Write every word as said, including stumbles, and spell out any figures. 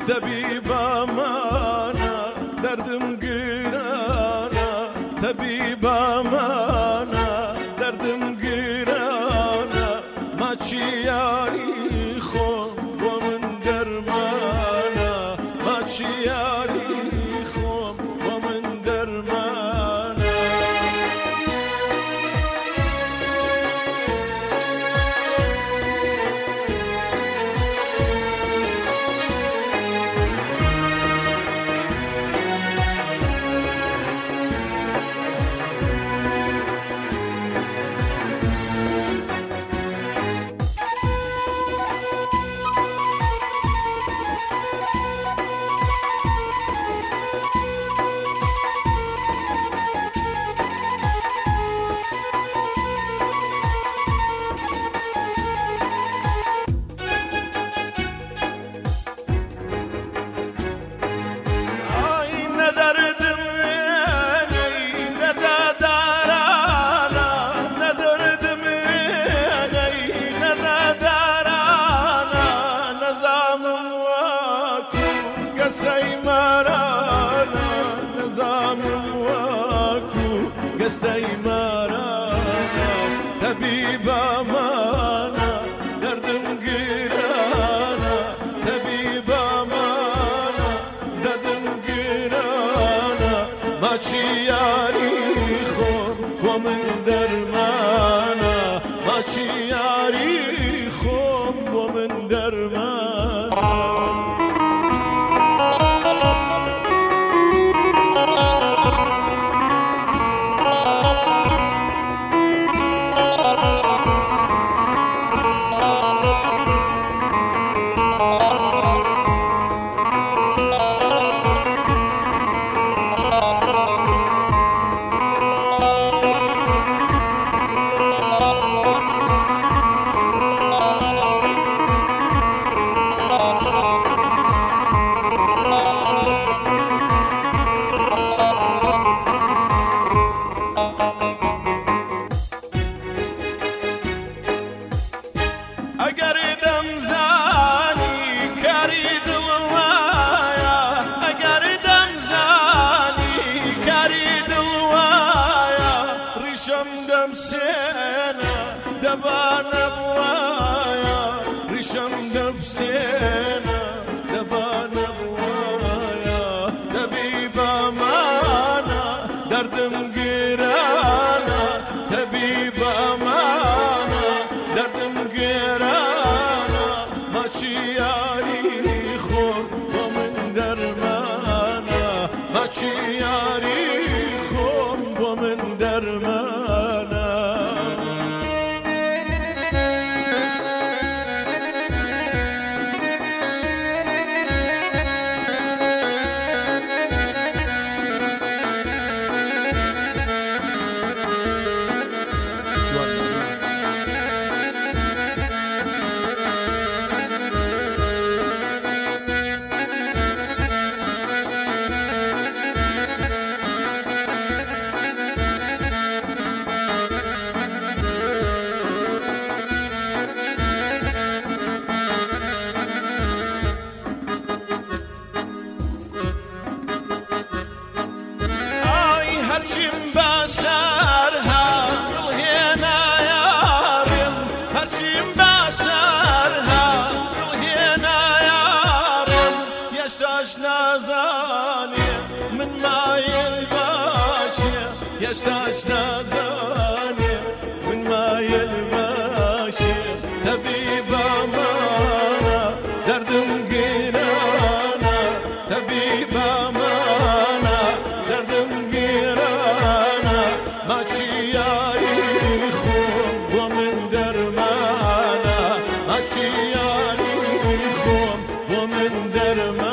طبيبة مانا دردم قرانا طبيبة مانا دردم قرانا ما تشي ياري خو ومن درمانا ما تشي ياري خو ومن درمانا قصي مارانا نظام واكو قصي مارانا طبيبة مانا دردم قرانا طبيبة مانا دردم قرانا ما تشي ياري خور ومن درمانا ما تشي ياري خور ومن درمانا دم سينا دبانا بوايا ريشم دم سينا دبانا بوايا طبيبة مانا دردم قرانا طبيبة مانا دردم قرانا ما تشي ياري خور ومن درمانا ما تشي ياري خور ومن درمانا هرچیم بسرها دلهنا یارم هرچیم بسرها دلهنا یارم یشتاش نازانی من مایل باشه یشتاش نازانی من مایل باشه طبیبه مانا دردم گیرانا طبیبه مانا دردم ما تشي ياري خوم ومن درمانا ما تشي ياري خوم ومن درمانا